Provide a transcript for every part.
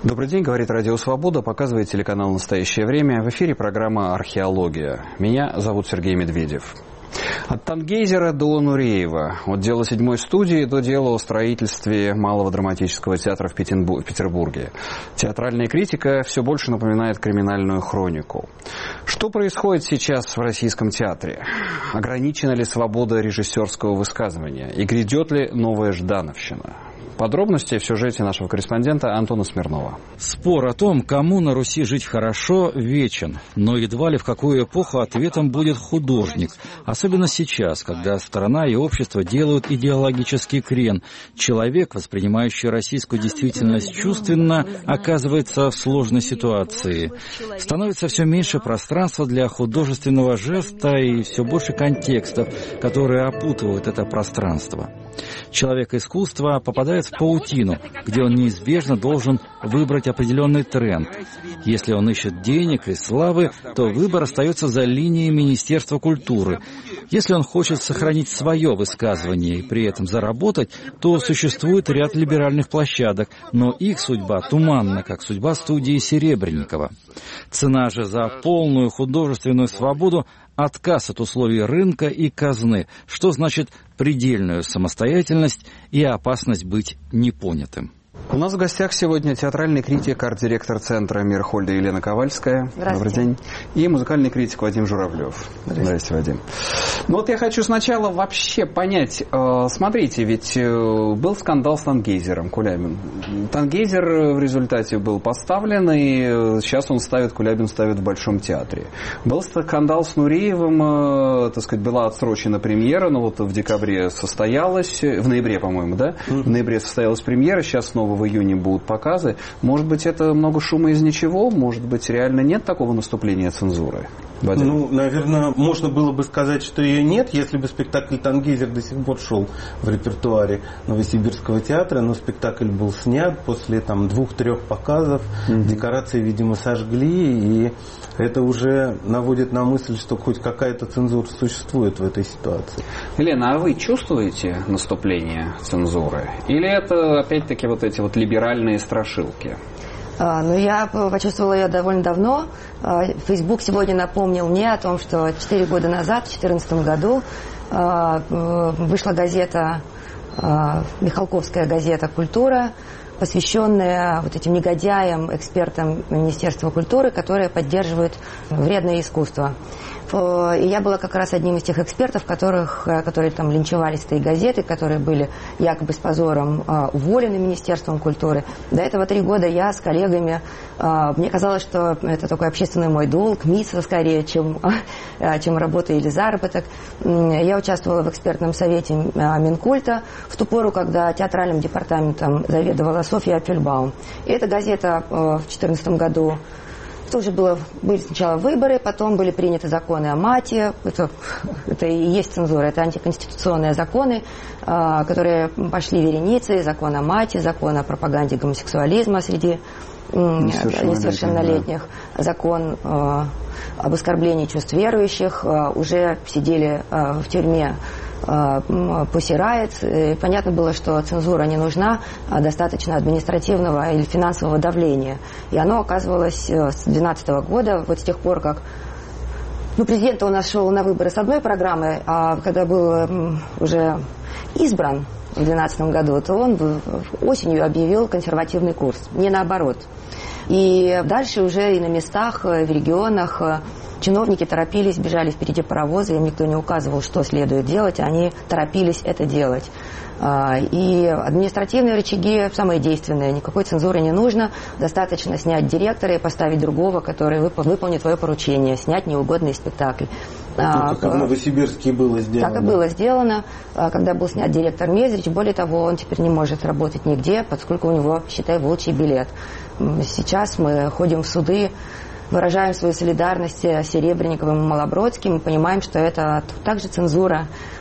Добрый день, говорит Радио Свобода, показывает телеканал «Настоящее время». В эфире программа «Археология». Меня зовут Сергей Медведев. От Тангейзера до Нуреева, от дела 7-й студии до дела о строительстве Малого драматического театра в Петербурге. Театральная критика все больше напоминает криминальную хронику. Что происходит сейчас в российском театре? Ограничена ли свобода режиссерского высказывания? И грядет ли новая ждановщина? Подробности в сюжете нашего корреспондента Антона Смирнова. Спор о том, кому на Руси жить хорошо, вечен. Но едва ли в какую эпоху ответом будет художник. Особенно сейчас, когда страна и общество делают идеологический крен. Человек, воспринимающий российскую действительность чувственно, оказывается в сложной ситуации. Становится все меньше пространства для художественного жеста и все больше контекстов, которые опутывают это пространство. Человек искусства попадает в паутину, где он неизбежно должен выбрать определенный тренд. Если он ищет денег и славы, то выбор остается за линией Министерства культуры. Если он хочет сохранить свое высказывание и при этом заработать, то существует ряд либеральных площадок, но их судьба туманна, как судьба студии Серебренникова. Цена же за полную художественную свободу – отказ от условий рынка и казны, что значит предельную самостоятельность и опасность быть непонятым. У нас в гостях сегодня театральный критик, арт-директор центра «Мирхольда» Елена Ковальская. Добрый день. И музыкальный критик Вадим Журавлев. Здравствуйте, Вадим. Ну вот я хочу сначала вообще понять. Смотрите, ведь был скандал с Тангейзером, Кулябин. Тангейзер в результате был поставлен, и сейчас Кулябин ставит в Большом театре. Был скандал с Нуреевым, так сказать, была отсрочена премьера, но вот в декабре состоялась, в ноябре, по-моему, да? В ноябре состоялась премьера, сейчас снова в июне будут показы. Может быть, это много шума из ничего? Может быть, реально нет такого наступления цензуры? Вадим? Ну, наверное, можно было бы сказать, что ее нет, если бы спектакль «Тангейзер» до сих пор шел в репертуаре Новосибирского театра, но спектакль был снят после 2-3 показов, декорации, видимо, сожгли, и это уже наводит на мысль, что хоть какая-то цензура существует в этой ситуации. Елена, а вы чувствуете наступление цензуры? Или это, опять-таки, вот эти вот либеральные страшилки? Я почувствовала ее довольно давно. Facebook сегодня напомнил мне о том, что 4 года назад, в 2014 году, вышла газета, Михалковская газета «Культура», посвященная вот этим негодяям, экспертам Министерства культуры, которые поддерживают вредное искусство. И я была как раз одним из тех экспертов, которые там линчевались с этой газеты, которые были якобы с позором уволены Министерством культуры. До этого 3 года я с коллегами, мне казалось, что это такой общественный мой долг, миссия скорее, чем работа или заработок. Я участвовала в экспертном совете Минкульта в ту пору, когда театральным департаментом заведовала Софья Апфельбаум. И эта газета в 2014 году тоже были сначала выборы, потом были приняты законы о мате. Это и есть цензура, это антиконституционные законы, которые пошли вереницей. Закон о мате, закон о пропаганде гомосексуализма среди несовершеннолетних, закон об оскорблении чувств верующих. Уже сидели в тюрьме Pussy Riot. Понятно было, что цензура не нужна, а достаточно административного или финансового давления. И оно оказывалось с 2012 года, вот с тех пор, как президент у нас шел на выборы с одной программой, а когда был уже избран в 2012 году, то он осенью объявил консервативный курс, не наоборот. И дальше уже и на местах, в регионах чиновники торопились, бежали впереди паровоза, им никто не указывал, что следует делать, они торопились это делать. И административные рычаги самые действенные, никакой цензуры не нужно, достаточно снять директора и поставить другого, который выполнит твое поручение, снять неугодный спектакль. Как в Новосибирске было сделано. Так и было сделано, когда был снят директор Мезрич. Более того, он теперь не может работать нигде, поскольку у него, считай, волчий билет. Сейчас мы ходим в суды, выражаем свою солидарность с Серебренниковым и Малобродским, мы понимаем, что это также цензура.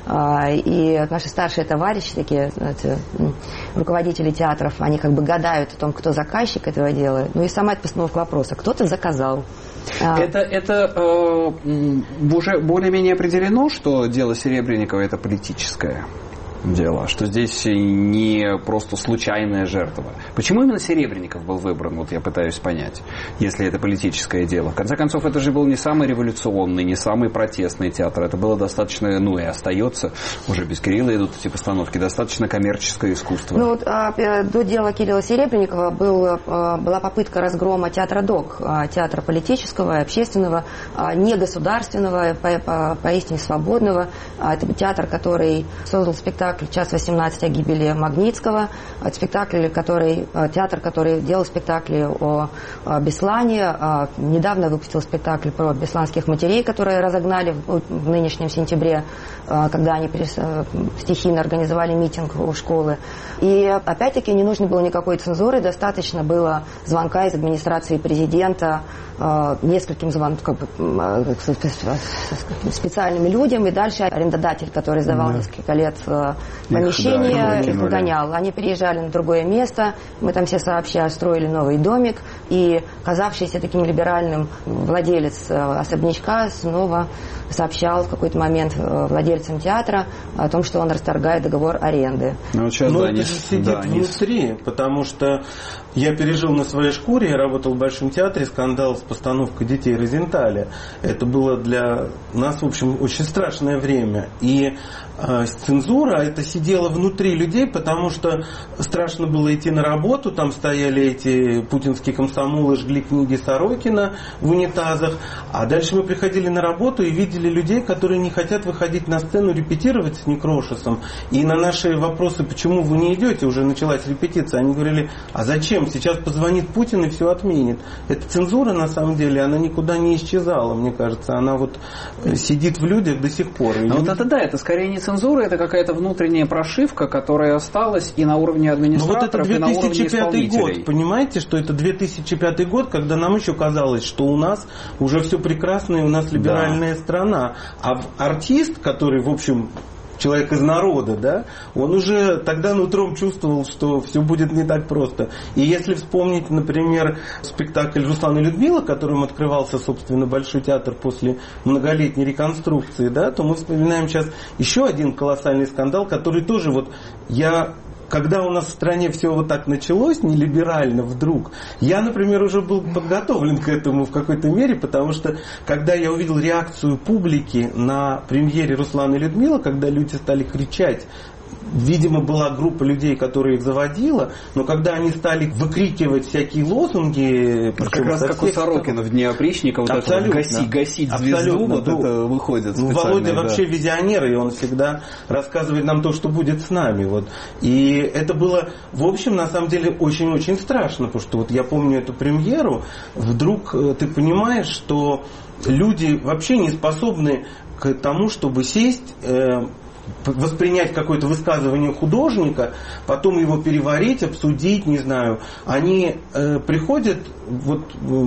И наши старшие товарищи, такие руководители театров, они как бы гадают о том, кто заказчик этого дела. И сама эта постановка вопроса: кто-то заказал. Это уже более-менее определено, что дело Серебренникова это политическое? дело, что здесь не просто случайная жертва. Почему именно Серебренников был выбран, вот я пытаюсь понять, если это политическое дело. В конце концов, это же был не самый революционный, не самый протестный театр. Это было достаточно, ну и остается, уже без Кирилла идут эти постановки, достаточно коммерческое искусство. Ну, до дела Кирилла Серебренникова была попытка разгрома театра ДОК, театра политического, общественного, негосударственного, поистине свободного. Это театр, который создал спектакль «Час 18» о гибели Магнитского, театр, который делал спектакли о Беслане, недавно выпустил спектакль про бесланских матерей, которые разогнали в нынешнем сентябре, когда они стихийно организовали митинг у школы. И опять-таки не нужно было никакой цензуры, достаточно было звонка из администрации президента нескольким специальным людям, и дальше арендодатель, который сдавал несколько лет помещение, их выгонял. Они переезжали на другое место, мы там все сообща строили новый домик, и казавшийся таким либеральным владелец особнячка снова сообщал в какой-то момент владельцам театра о том, что он расторгает договор аренды. Но это же сидит внутри, потому что я пережил на своей шкуре, я работал в Большом театре, скандал с постановкой «Детей Розенталя». Это было для нас, в общем, очень страшное время. И цензура, это сидела внутри людей, потому что страшно было идти на работу, там стояли эти путинские комсомолы, жгли книги Сорокина в унитазах, а дальше мы приходили на работу и видели людей, которые не хотят выходить на сцену репетировать с Некрошесом. И на наши вопросы, почему вы не идете, уже началась репетиция, они говорили, а зачем? Сейчас позвонит Путин и все отменит. Эта цензура, на самом деле, она никуда не исчезала, мне кажется. Она вот сидит в людях до сих пор. А вот это скорее не цензура, это какая-то внутренняя прошивка, которая осталась и на уровне администраторов, и на уровне исполнителей. Год, понимаете, что это 2005 год, когда нам еще казалось, что у нас уже все прекрасно, и у нас либеральная страна. А артист, который, в общем, человек из народа, да, он уже тогда нутром чувствовал, что все будет не так просто. И если вспомнить, например, спектакль «Руслан и Людмила», которым открывался, собственно, Большой театр после многолетней реконструкции, да, то мы вспоминаем сейчас еще один колоссальный скандал, который тоже когда у нас в стране все вот так началось, нелиберально вдруг, я, например, уже был подготовлен к этому в какой-то мере, потому что, когда я увидел реакцию публики на премьере «Руслана и Людмила», когда люди стали кричать, видимо, была группа людей, которая их заводила, но когда они стали выкрикивать всякие лозунги... Как раз как у Сорокина в «Дне опричника», вот это вот «гасить звезду», вот это выходит специально. Володя вообще визионер, и он всегда рассказывает нам то, что будет с нами. Вот. И это было, в общем, на самом деле, очень-очень страшно, потому что вот я помню эту премьеру, вдруг ты понимаешь, что люди вообще не способны к тому, чтобы сесть... воспринять какое-то высказывание художника, потом его переварить, обсудить, не знаю. Они приходят, вот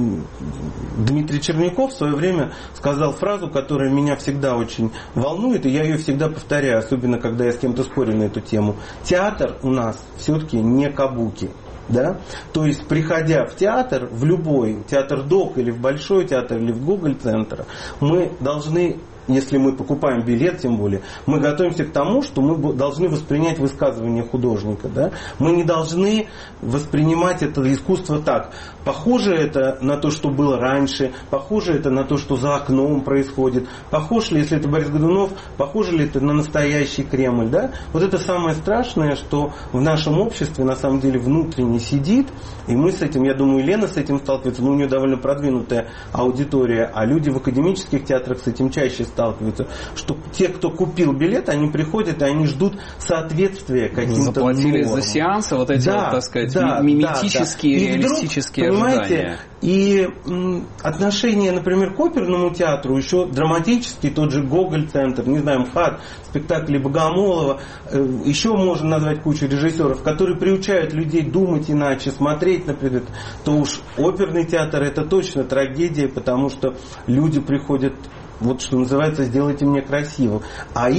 Дмитрий Черняков в свое время сказал фразу, которая меня всегда очень волнует, и я ее всегда повторяю, особенно когда я с кем-то спорю на эту тему. Театр у нас все-таки не кабуки. Да? То есть, приходя в театр, в любой театр ДОК или в Большой театр, или в Гоголь-центр, мы должны, если мы покупаем билет, тем более, мы готовимся к тому, что мы должны воспринять высказывание художника. Да? Мы не должны воспринимать это искусство так. Похоже это на то, что было раньше, похоже это на то, что за окном происходит, похоже ли, если это Борис Годунов, похоже ли это на настоящий Кремль. Да? Вот это самое страшное, что в нашем обществе на самом деле внутренне сидит, и мы с этим, я думаю, Лена с этим сталкивается, но у нее довольно продвинутая аудитория, а люди в академических театрах с этим чаще сталкиваются, что те, кто купил билет, они приходят и они ждут соответствия каким-то заплатили нормам. За сеансы, вот эти, вот, так сказать, миметические, реалистические ожидания. И отношение, например, к оперному театру, еще драматический, тот же Гоголь-центр, не знаю, МХАТ, спектакли Богомолова, еще можно назвать кучу режиссеров, которые приучают людей думать иначе, смотреть, например, то уж оперный театр это точно трагедия, потому что люди приходят, вот что называется, сделайте мне красиво. А их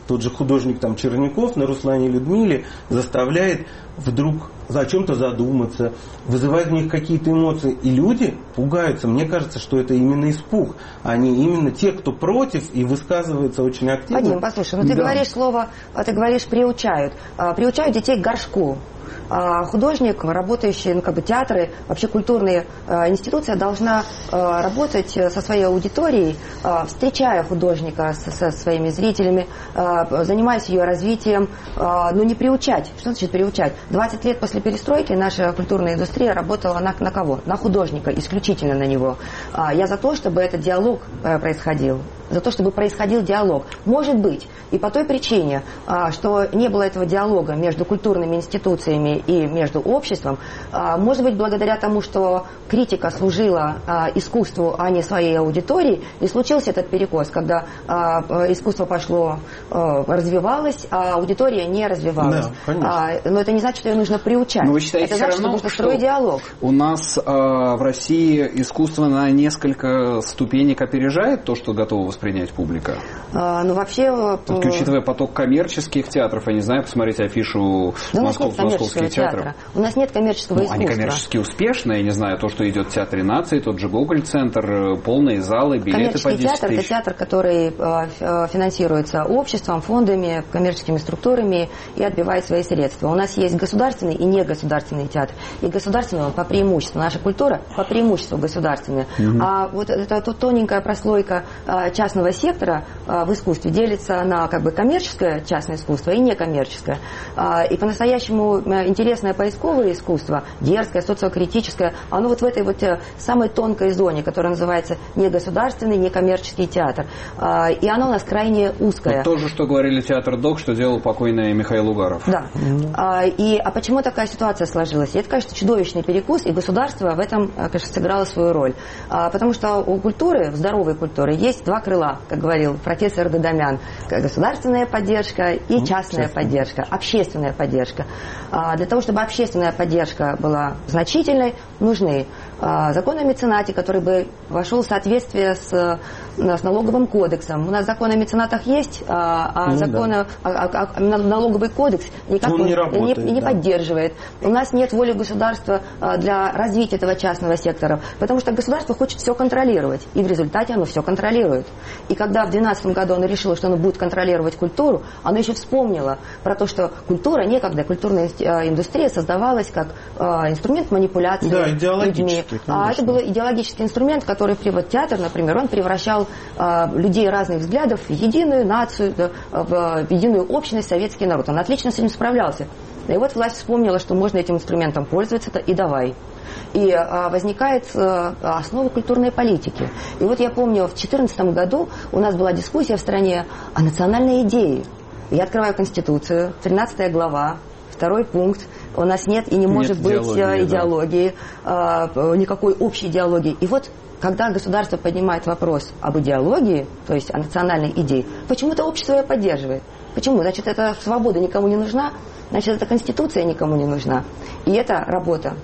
тот же художник там Черняков на Руслане и Людмиле заставляет вдруг о чем-то задуматься, вызывает в них какие-то эмоции. И люди пугаются. Мне кажется, что это именно испуг, а не именно те, кто против и высказывается очень активно. Вадим, послушай, ты говоришь слово, ты говоришь приучают. Приучают детей к горшку. Художник, работающий, театры, вообще культурные институции должна работать со своей аудиторией, встречая художника со своими зрителями, занимаясь ее развитием, но не приучать. Что значит приучать? 20 лет после перестройки наша культурная индустрия работала на кого? На художника, исключительно на него. Я за то, чтобы этот диалог происходил. За то, чтобы происходил диалог. Может быть, и по той причине, что не было этого диалога между культурными институциями и между обществом, может быть, благодаря тому, что критика служила искусству, а не своей аудитории, и случился этот перекос, когда искусство пошло, развивалось, а аудитория не развивалась. Да, но это не значит, что ее нужно приучать. Но вы считаете, это значит, что нужно строить диалог. У нас в России искусство на несколько ступенек опережает то, что готово воспринять публика? Вообще... Все-таки, учитывая поток коммерческих театров, я не знаю, посмотрите афишу московского театра. У нас нет коммерческого искусства. Они коммерчески успешны, я не знаю, то, что идет в Театре нации, тот же Гоголь-центр, полные залы, билеты по 10 тысяч. Коммерческий театр – это театр, который финансируется обществом, фондами, коммерческими структурами и отбивает свои средства. У нас есть государственный и негосударственный театр. И государственный он по преимуществу, наша культура по преимуществу государственная. А вот эта тоненькая прослойка частного сектора в искусстве делится на коммерческое частное искусство и некоммерческое. И по-настоящему интересное поисковое искусство, дерзкое, социокритическое, оно вот в этой вот самой тонкой зоне, которая называется негосударственный, некоммерческий театр. И оно у нас крайне узкое. Вот то же, что говорили театр ДОК, что делал покойный Михаил Угаров. Да. А почему такая ситуация сложилась? И это, конечно, чудовищный перекус, и государство в этом, конечно, сыграло свою роль. Потому что у культуры, здоровой культуры, есть два крыла, как говорил профессор Дадамян. Государственная поддержка и частная поддержка, общественная поддержка. Для того, чтобы общественная поддержка была значительной, нужны закон о меценате, который бы вошел в соответствие с налоговым кодексом. У нас закон о меценатах есть, налоговый кодекс никак не поддерживает. У нас нет воли государства для развития этого частного сектора, потому что государство хочет все контролировать, и в результате оно все контролирует. И когда в 2012 году оно решило, что оно будет контролировать культуру, оно еще вспомнило про то, что культура некогда, культурная индустрия создавалась как инструмент манипуляции людьми. Это был идеологический инструмент, который театр, например, он превращал людей разных взглядов в единую нацию, в единую общность, советский народ. Он отлично с этим справлялся. И вот власть вспомнила, что можно этим инструментом пользоваться, и давай. И возникает основа культурной политики. И вот я помню, в 2014 году у нас была дискуссия в стране о национальной идее. Я открываю Конституцию, 13 глава, 2 пункт. У нас нет и не может быть идеологии, никакой общей идеологии. И вот когда государство поднимает вопрос об идеологии, то есть о национальной идее, почему-то общество ее поддерживает. Почему? Значит, эта свобода никому не нужна, значит, эта конституция никому не нужна. И эта работа,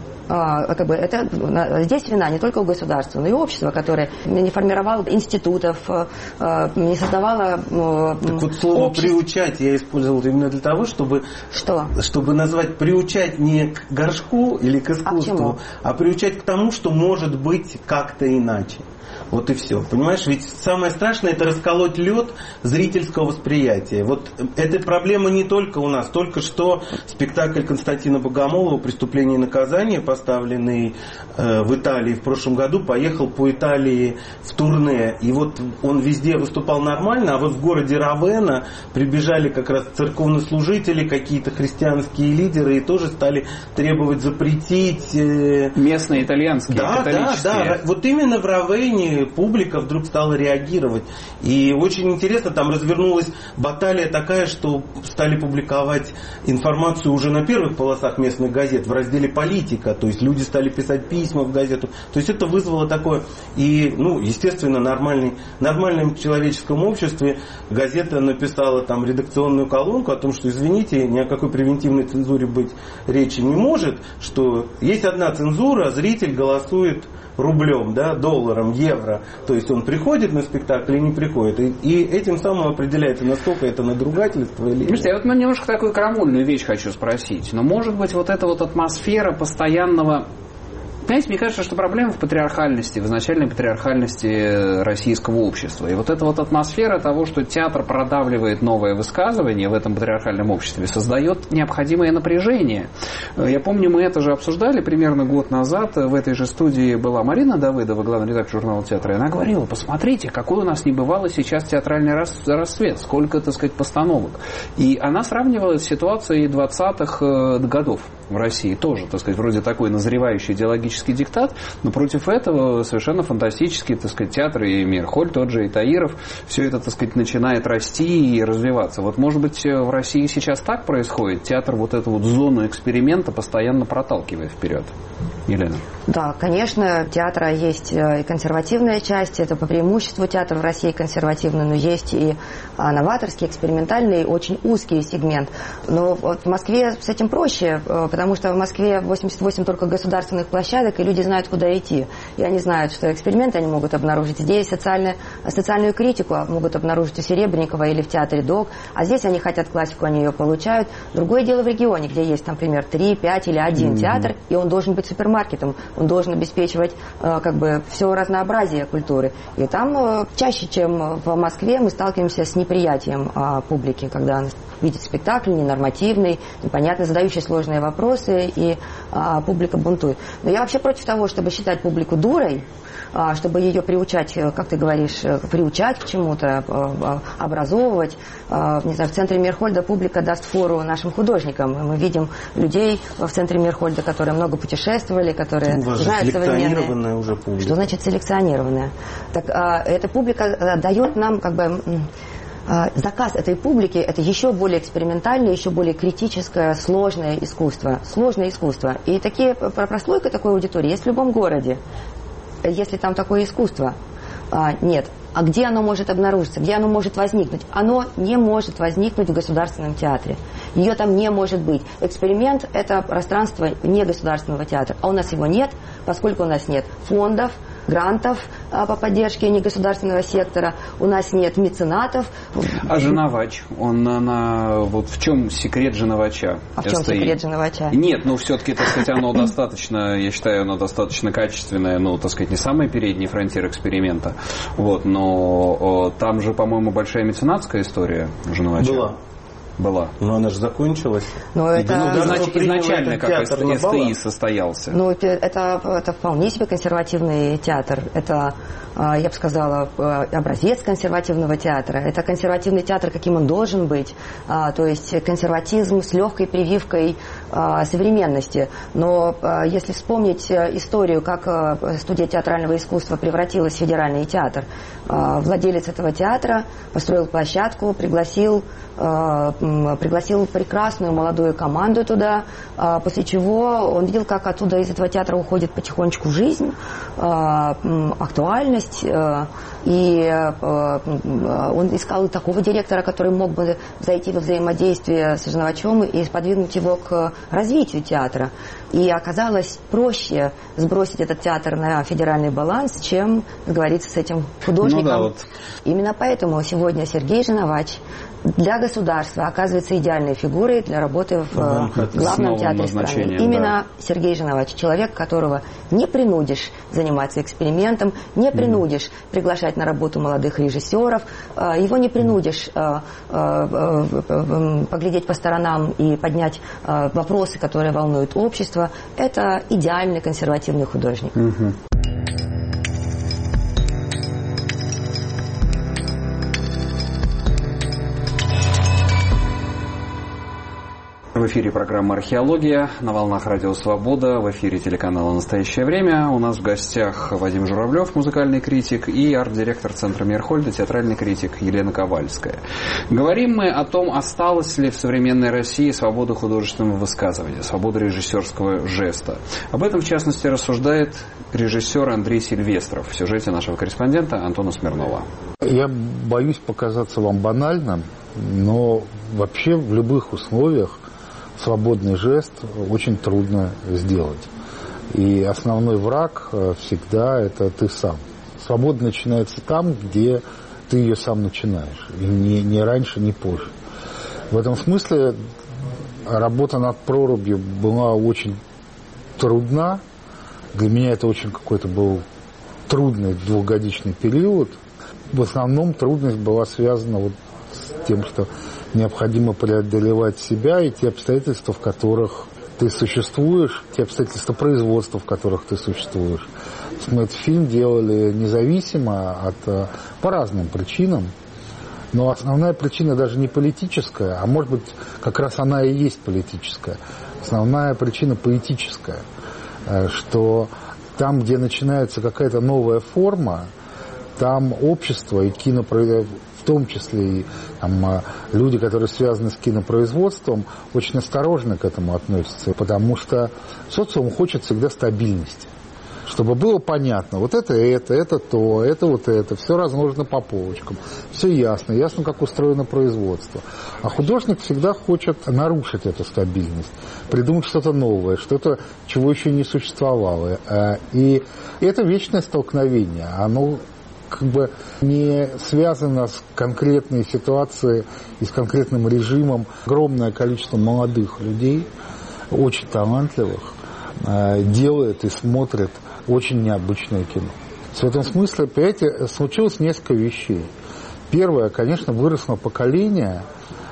здесь вина не только у государства, но и у общества, которое не формировало институтов, не создавало Так вот слово «приучать» я использовал именно для того, чтобы назвать «приучать» не к горшку или к искусству, а приучать к тому, что может быть как-то иначе. Вот и все. Понимаешь, ведь самое страшное – это расколоть лед зрительского восприятия. Вот эта проблема не только у нас. Только что спектакль Константина Богомолова «Преступление и наказание», поставленный в Италии в прошлом году, поехал по Италии в турне. И вот он везде выступал нормально, а вот в городе Равенна прибежали как раз церковнослужители, какие-то христианские лидеры и тоже стали требовать запретить. Местные итальянские, католические. Да. Вот именно в Равенне публика вдруг стала реагировать. И очень интересно, там развернулась баталия такая, что стали публиковать информацию уже на первых полосах местных газет в разделе «Политика». То есть люди стали писать письма в газету. То есть это вызвало такое... И, естественно, в нормальном человеческом обществе газета написала там редакционную колонку о том, что, извините, ни о какой превентивной цензуре быть речи не может, что есть одна цензура, зритель голосует рублем, долларом, евро. театра. То есть он приходит на спектакль и не приходит. И этим самым определяется, насколько это надругательство или нет. Слушайте, я вот немножко такую крамольную вещь хочу спросить. Но может быть вот эта вот атмосфера постоянного... Понимаете, мне кажется, что проблема в патриархальности, в изначальной патриархальности российского общества. И вот эта вот атмосфера того, что театр продавливает новое высказывание в этом патриархальном обществе, создает необходимое напряжение. Я помню, мы это же обсуждали примерно год назад. В этой же студии была Марина Давыдова, главный редактор журнала «Театр», и она говорила: посмотрите, какой у нас небывалый сейчас театральный расцвет, сколько, так сказать, постановок. И она сравнивала с ситуацией 20-х годов в России. Тоже, так сказать, вроде такой назревающий идеологический диктат, но против этого совершенно фантастический, так сказать, театр, и Мейерхольд, тот же, и Таиров, все это, так сказать, начинает расти и развиваться. Вот, может быть, в России сейчас так происходит? Театр вот эту вот зону эксперимента постоянно проталкивает вперед. Елена? Да, конечно, театра есть и консервативная часть, это по преимуществу театр в России консервативный, но есть и новаторский, экспериментальный, очень узкий сегмент. Но вот в Москве с этим проще, потому что в Москве 88 только государственных площадок, и люди знают, куда идти. И они знают, что эксперименты они могут обнаружить здесь, социальную критику могут обнаружить у Серебренникова или в театре ДОК, а здесь они хотят классику, они ее получают. Другое дело в регионе, где есть, например, 3, 5 или 1 театр, и он должен быть супермаркетом, он должен обеспечивать как бы все разнообразие культуры. И там чаще, чем в Москве, мы сталкиваемся с неприятием публики, когда видит спектакль ненормативный, непонятно, задающий сложные вопросы, и публика бунтует. Но я вообще против того, чтобы считать публику дурой, чтобы ее приучать, как ты говоришь, приучать к чему-то, образовывать. Не знаю, в центре Мейерхольда публика даст фору нашим художникам. Мы видим людей в центре Мейерхольда, которые много путешествовали, которые знают современные. Уже публика. Что значит селекционированная? Так эта публика дает нам как бы... Заказ этой публики – это еще более экспериментальное, еще более критическое, сложное искусство. Сложное искусство. И прослойка такой аудитории есть в любом городе, если там такое искусство. Нет. А где оно может обнаружиться? Где оно может возникнуть? Оно не может возникнуть в государственном театре. Ее там не может быть. Эксперимент – это пространство не государственного театра. А у нас его нет, поскольку у нас нет фондов, грантов по поддержке негосударственного сектора, у нас нет меценатов. А Женовач, вот в чем секрет Женовача? А в чем секрет Женовача? Нет, все-таки, так сказать, оно достаточно, я считаю, оно достаточно качественное, так сказать, не самый передний фронтир эксперимента, вот, но там же, по-моему, большая меценатская история Женовача. Была. Но она же закончилась. Изначально как СТИ состоялся. Это вполне себе консервативный театр. Это, я бы сказала, образец консервативного театра. Это консервативный театр, каким он должен быть. То есть консерватизм с легкой прививкой современности. Но если вспомнить историю, как студия театрального искусства превратилась в федеральный театр, владелец этого театра построил площадку, пригласил прекрасную молодую команду туда, после чего он видел, как оттуда из этого театра уходит потихонечку жизнь, актуальность, и он искал такого директора, который мог бы зайти во взаимодействие с Женовачем и сподвигнуть его к развитию театра. И оказалось проще сбросить этот театр на федеральный баланс, чем договориться с этим художником. Именно поэтому сегодня Сергей Женовач для государства оказывается идеальной фигурой для работы в главном театре страны. Именно Сергей Женовач, человек, которого не принудишь заниматься экспериментом, не принудишь приглашать на работу молодых режиссеров, его не принудишь поглядеть по сторонам и поднять вопросы, которые волнуют общество. Это идеальный консервативный художник. В эфире программа «Археология» на волнах Радио Свобода, в эфире телеканала «Настоящее время». У нас в гостях Вадим Журавлев, музыкальный критик, и арт-директор Центра Мейерхольда, театральный критик Елена Ковальская. Говорим мы о том, осталась ли в современной России свобода художественного высказывания, свобода режиссерского жеста. Об этом, в частности, рассуждает режиссер Андрей Сильвестров в сюжете нашего корреспондента Антона Смирнова. Я боюсь показаться вам банальным, но вообще в любых условиях свободный жест очень трудно сделать. И основной враг всегда это ты сам, свобода начинается там, где ты ее сам начинаешь. И не раньше, не позже. В этом смысле работа над «Прорубью» была очень трудна. Для меня это очень какой-то был трудный двухгодичный период. В основном трудность была связана вот с тем, что необходимо преодолевать себя и те обстоятельства, в которых ты существуешь, те обстоятельства производства, в которых ты существуешь. Мы этот фильм делали независимо по разным причинам. Но основная причина даже не политическая, а может быть, как раз она и есть политическая. Основная причина поэтическая, что там, где начинается какая-то новая форма, там общество и в том числе и там, люди, которые связаны с кинопроизводством, очень осторожно к этому относятся, потому что социум хочет всегда стабильности. Чтобы было понятно, вот это то, это вот это, все разложено по полочкам, все ясно, как устроено производство. А художник всегда хочет нарушить эту стабильность, придумать что-то новое, что-то, чего еще не существовало. И это вечное столкновение, оно как бы не связано с конкретной ситуацией и с конкретным режимом. Огромное количество молодых людей, очень талантливых, делает и смотрит очень необычное кино. В этом смысле, понимаете, случилось несколько вещей. Первое, конечно, выросло поколение,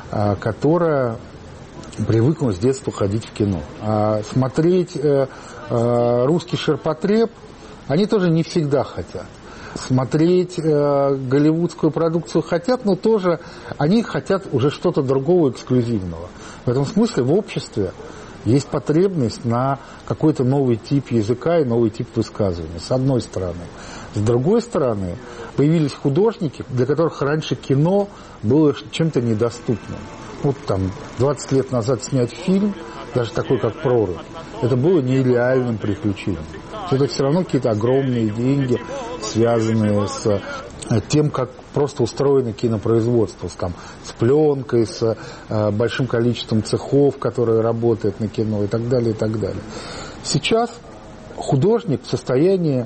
которое привыкло с детства ходить в кино. Смотреть русский ширпотреб они тоже не всегда хотят. Смотреть голливудскую продукцию хотят, но тоже они хотят уже что-то другого, эксклюзивного. В этом смысле в обществе есть потребность на какой-то новый тип языка и новый тип высказывания, с одной стороны. С другой стороны, появились художники, для которых раньше кино было чем-то недоступным. Вот там 20 лет назад снять фильм, даже такой, как «Прорубь», это было нереальным приключением. Это все равно какие-то огромные деньги, связанные с тем, как просто устроено кинопроизводство, с пленкой, с большим количеством цехов, которые работают на кино и так далее, и так далее. Сейчас художник в состоянии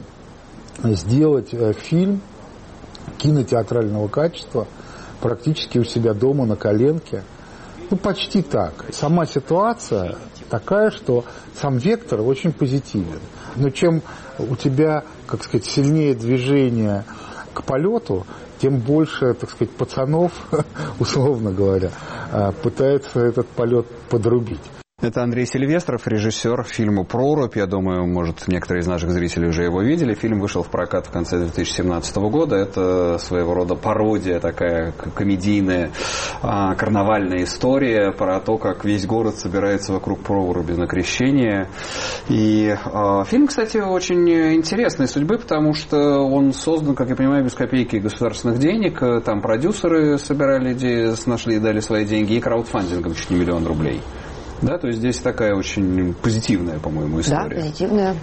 сделать фильм кинотеатрального качества практически у себя дома на коленке. Ну, почти так. Сама ситуация такая, что сам вектор очень позитивен. Но чем у тебя, как сказать, сильнее движение к полету, тем больше, так сказать, пацанов, условно говоря, пытается этот полет подрубить. Это Андрей Сильвестров, режиссер фильма «Прорубь». Я думаю, может, некоторые из наших зрителей уже его видели. Фильм вышел в прокат в конце 2017 года. Это своего рода пародия, такая комедийная, карнавальная история про то, как весь город собирается вокруг проруби на крещение. И фильм, кстати, очень интересной судьбы, потому что он создан, как я понимаю, без копейки государственных денег. Там продюсеры собирали идеи, нашли и дали свои деньги, и краудфандингом чуть не 1 000 000 рублей. Да, то есть здесь такая очень позитивная, по-моему, история. Да, позитивная.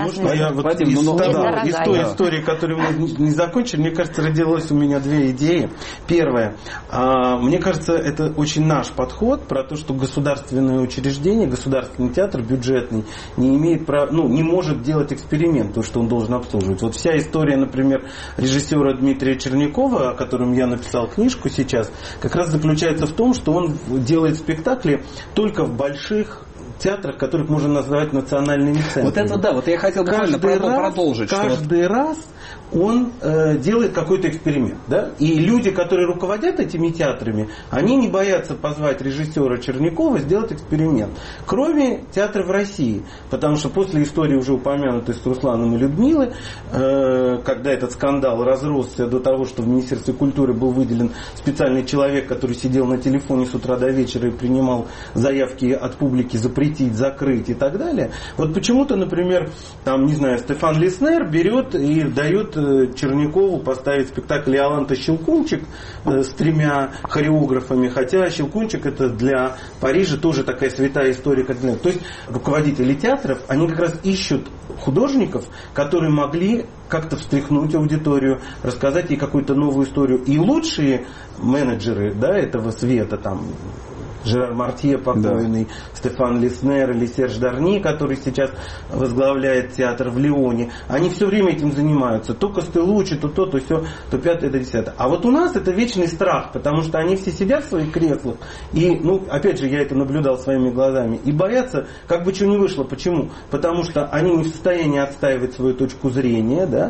Из той истории, которую мы не закончили, мне кажется, родилось у меня 2 идеи. Первое. Мне кажется, это очень наш подход про то, что государственное учреждение, государственный театр бюджетный не имеет права, не может делать эксперимент, то, что он должен обслуживать. Вот вся история, например, режиссера Дмитрия Чернякова, о котором я написал книжку сейчас, как раз заключается в том, что он делает спектакли только в больших театрах, которых можно назвать национальными центрами. Вот это да, вот я хотел буквально продолжить. Каждый раз он делает какой-то эксперимент. Да? И люди, которые руководят этими театрами, они не боятся позвать режиссера Чернякова сделать эксперимент. Кроме театра в России. Потому что после истории, уже упомянутой с Русланом и Людмилой, когда этот скандал разросся до того, что в Министерстве культуры был выделен специальный человек, который сидел на телефоне с утра до вечера и принимал заявки от публики запретить, закрыть и так далее. Вот почему-то, например, Стефан Леснер берет и дает Чернякову поставить спектакль «Иоланта Щелкунчик» с 3 хореографами, хотя Щелкунчик это для Парижа тоже такая святая история. То есть руководители театров, они как раз ищут художников, которые могли как-то встряхнуть аудиторию, рассказать ей какую-то новую историю. И лучшие менеджеры этого света, Жерар Мартье покойный, Стефан Леснер или Серж Дарни, который сейчас возглавляет театр в Лионе. Они все время этим занимаются. То Костелуччи, то то, то все, то пятое, то десятое. А вот у нас это вечный страх, потому что они все сидят в своих креслах и, опять же, я это наблюдал своими глазами, и боятся, как бы что ни вышло. Почему? Потому что они не в состоянии отстаивать свою точку зрения, да?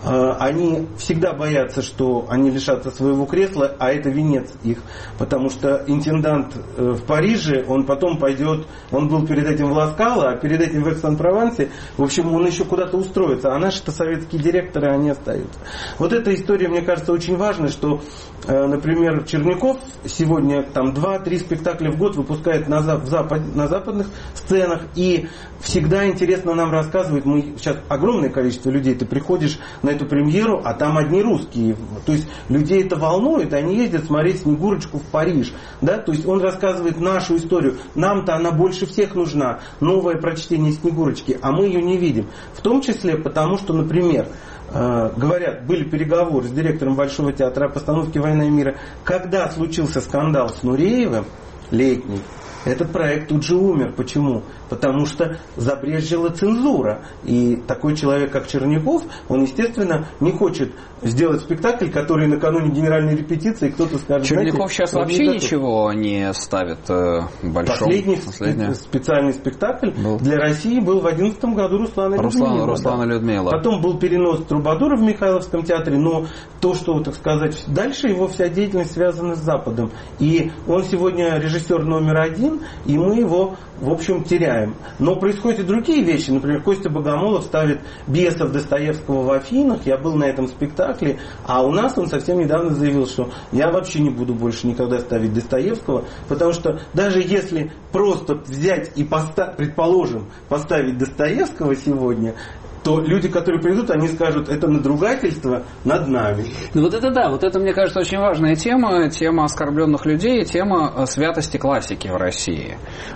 Они всегда боятся, что они лишатся своего кресла, а это венец их. Потому что интендант в Париже, он потом пойдет, он был перед этим в Ласкало, а перед этим в Экс-Ан-Провансе, в общем, он еще куда-то устроится, а наши-то советские директоры, они остаются. Вот эта история, мне кажется, очень важна, что, например, Черняков сегодня там 2-3 спектакля в год выпускает на западных сценах, и всегда интересно нам рассказывать, мы сейчас огромное количество людей, ты приходишь на эту премьеру, а там одни русские, то есть людей это волнует, они ездят смотреть Снегурочку в Париж, да, то есть он рассказывает нашу историю, нам-то она больше всех нужна, новое прочтение Снегурочки, а мы ее не видим, в том числе потому, что, например, говорят, были переговоры с директором Большого театра о постановке «Война и мира», когда случился скандал с Нуреевым, летний, этот проект тут же умер. Почему? Потому что забрезжила цензура. И такой человек, как Черняков, он, естественно, не хочет сделать спектакль, который накануне генеральной репетиции кто-то скажет... Черняков сейчас вообще ничего не ставит большого. Последний специальный спектакль для России был в 2011 году Руслана Людмила. Потом был перенос Трубадура в Михайловском театре, но то, что, так сказать, дальше его вся деятельность связана с Западом. И он сегодня режиссер номер 1, и мы его, в общем, теряем. Но происходят и другие вещи. Например, Костя Богомолов ставит «Бесов» Достоевского в Афинах. Я был на этом спектакле. А у нас он совсем недавно заявил, что я вообще не буду больше никогда ставить Достоевского, потому что даже если просто взять и, предположим, поставить Достоевского сегодня, то люди, которые придут, они скажут, это надругательство над нами. Ну вот это да, вот это, мне кажется, очень важная тема оскорбленных людей, тема святости классики в России.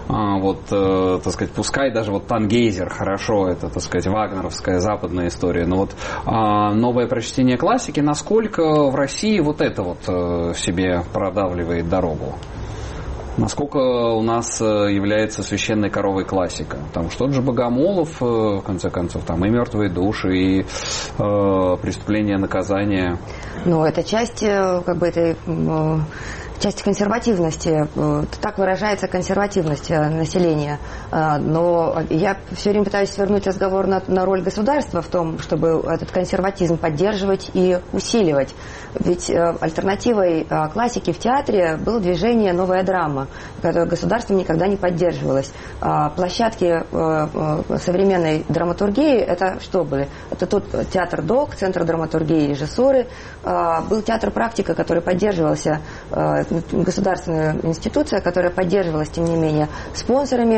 Так сказать, пускай даже вот Тангейзер, хорошо, это, так сказать, вагнеровская западная история, но вот новое прочтение классики, насколько в России вот это вот себе продавливает дорогу? Насколько у нас является священной коровой классика? Потому что тот же Богомолов, в конце концов, там и «Мертвые души», и «Преступление, наказание». Ну, это часть этой часть консервативности, так выражается консервативность населения. Но я все время пытаюсь свернуть разговор на роль государства в том, чтобы этот консерватизм поддерживать и усиливать. Ведь альтернативой классики в театре было движение «Новая драма», которое государством никогда не поддерживалось. Площадки современной драматургии, это что были? Это тот театр ДОК, Центр драматургии и режиссуры, был театр «Практика», который поддерживался, государственная институция, которая поддерживалась, тем не менее, спонсорами.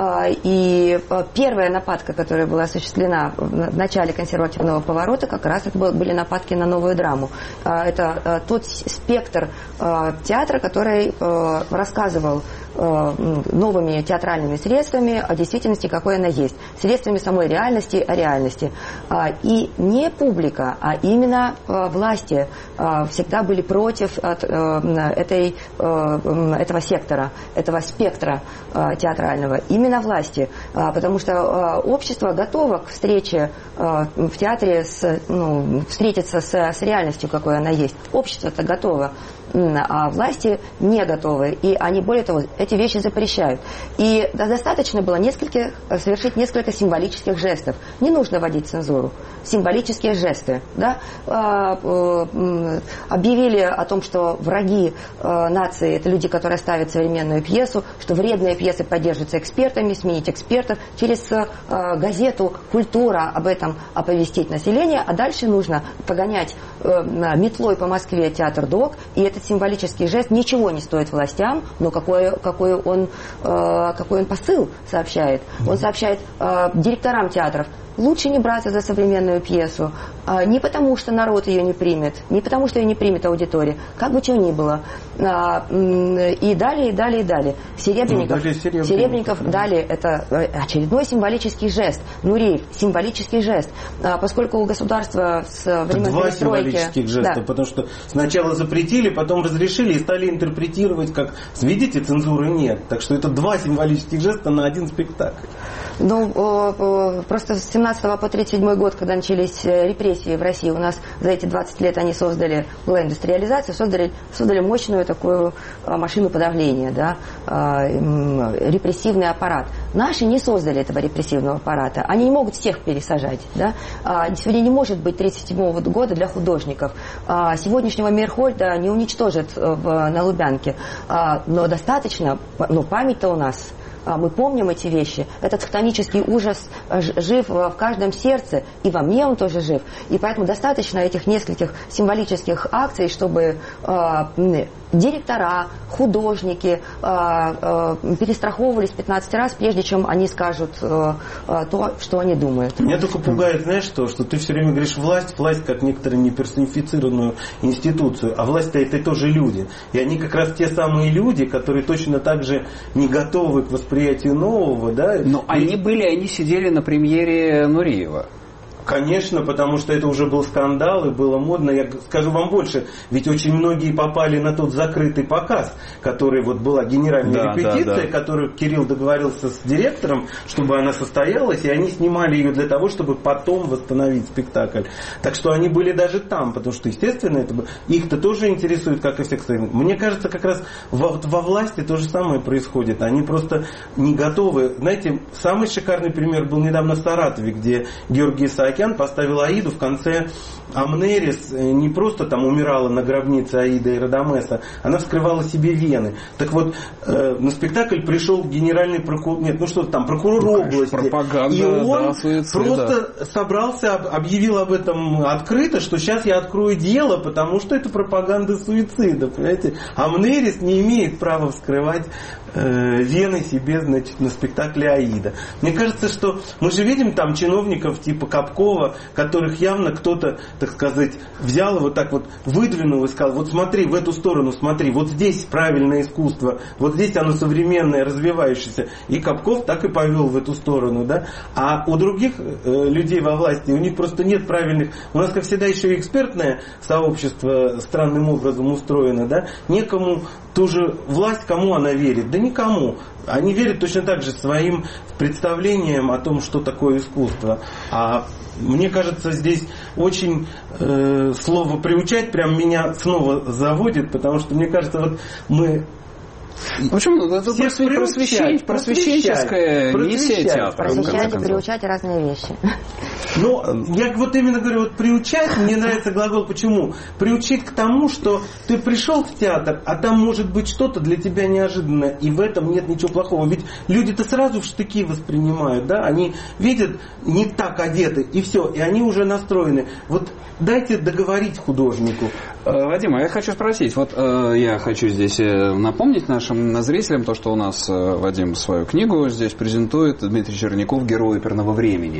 И первая нападка, которая была осуществлена в начале консервативного поворота, как раз это были нападки на новую драму. Это тот спектр театра, который рассказывал новыми театральными средствами о действительности, какой она есть. Средствами самой реальности, о реальности. И не публика, а именно власти всегда были против этого сектора, этого спектра театрального. Именно власти. Потому что общество готово к встрече в театре, встретиться с реальностью, какой она есть. Общество-то готово. А власти не готовы. И они, более того, эти вещи запрещают. И достаточно было совершить несколько символических жестов. Не нужно вводить цензуру. Символические жесты. Да? Объявили о том, что враги нации – это люди, которые ставят современную пьесу, что вредные пьесы поддерживаются экспертами, сменить экспертов. Через газету «Культура» об этом оповестить население. А дальше нужно погонять метлой по Москве театр ДОК. И этот символический жест ничего не стоит властям, но какой он посыл сообщает. Он сообщает директорам театров: лучше не браться за современную пьесу, не потому, что народ ее не примет, не потому, что ее не примет аудитория, как бы чего ни было. И далее, и далее, и далее. Серебренников дали это очередной символический жест. Нуреев – символический жест. Поскольку у государства с времен перестройки... Два символических жеста, да. Потому что сначала запретили, потом потом разрешили и стали интерпретировать как, видите, цензуры нет. Так что это 2 символических жеста на 1 спектакль. Ну, просто с 17 по 37 год, когда начались репрессии в России, у нас за эти 20 лет они была индустриализация, создали мощную такую машину подавления, да, репрессивный аппарат. Наши не создали этого репрессивного аппарата. Они не могут всех пересажать. Да? Сегодня не может быть 1937 года для художников. Сегодняшнего Мейерхольда не уничтожат на Лубянке. Но достаточно, память-то у нас... Мы помним эти вещи. Этот хтонический ужас жив в каждом сердце, и во мне он тоже жив. И поэтому достаточно этих нескольких символических акций, чтобы директора, художники перестраховывались 15 раз, прежде чем они скажут то, что они думают. Меня только пугает, знаешь, что ты все время говоришь власть как некоторую неперсонифицированную институцию, а власть-то это тоже люди. И они как раз те самые люди, которые точно так же не готовы к восприятию нового, да? Но они сидели на премьере Нуриева. Конечно, потому что это уже был скандал и было модно. Я скажу вам больше, ведь очень многие попали на тот закрытый показ, который вот была генеральная репетиция, которую Кирилл договорился с директором, чтобы она состоялась, и они снимали ее для того, чтобы потом восстановить спектакль. Так что они были даже там, потому что, естественно, их-то тоже интересует, как и всех остальных. Мне кажется, как раз во власти то же самое происходит. Они просто не готовы. Знаете, самый шикарный пример был недавно в Саратове, где Георгий Исаакян поставил Аиду в конце. Амнерис не просто там умирала на гробнице Аида и Радамеса, она вскрывала себе вены. Так вот, на спектакль пришел генеральный прокурор области. Пропаганда, и он суицид, просто собрался, объявил об этом открыто, что сейчас я открою дело, потому что это пропаганда суицида. Понимаете? Амнерис не имеет права вскрывать вены себе, значит, на спектакле Аида. Мне кажется, что мы же видим там чиновников типа Капкова, которых явно кто-то, так сказать, взял и вот так вот выдвинул и сказал: вот смотри, в эту сторону смотри, вот здесь правильное искусство, вот здесь оно современное, развивающееся. И Капков так и повел в эту сторону, да. А у других людей во власти, у них просто нет правильных. У нас, как всегда, еще и экспертное сообщество странным образом устроено, да. Некому ту же власть, кому она верит? Да никому. Они верят точно так же своим представлениям о том, что такое искусство. А мне кажется, здесь очень слово «приучать» прям меня снова заводит, потому что, мне кажется, вот мы... Почему? Это просвещенческая миссия театра. Просвещать и приучать разные вещи. Но я вот именно говорю, вот приучать, мне нравится глагол, почему? Приучить к тому, что ты пришел в театр, а там может быть что-то для тебя неожиданное, и в этом нет ничего плохого. Ведь люди-то сразу в штыки воспринимают, да, они видят не так одеты, и все, и они уже настроены. Вот дайте договорить художнику. Вадим, а я хочу спросить, вот я хочу здесь напомнить нашим зрителям то, что у нас Вадим свою книгу здесь презентует, Дмитрий Черняков «Герой оперного времени».